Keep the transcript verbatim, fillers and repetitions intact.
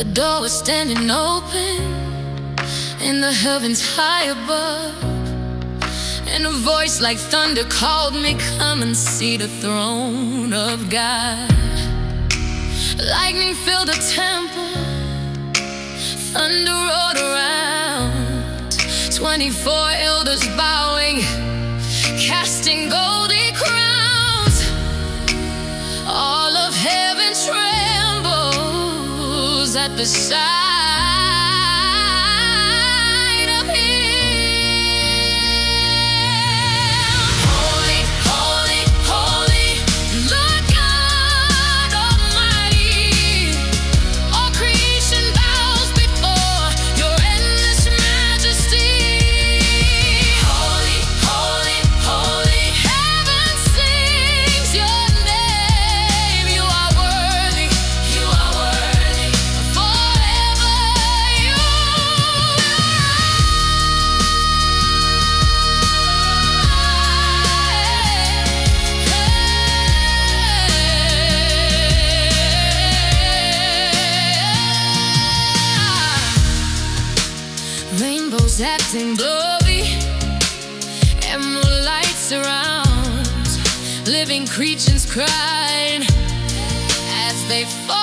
A door was standing open in the heavens high above, and a voice like thunder called me, come and see the throne of God. Lightning filled the temple, thunder roared around. Twenty-four elders bowing, casting golden crowns. All of heaven trembles at the sight of Him. Holy, holy, holy, Lord God Almighty. All creation bows before Your endless majesty. Holy, holy, holy, heaven sings Your name. You are worthy, You are worthy, forever You reign. Rainbows acting glory, emerald lights surround, living creatures crying as they fall.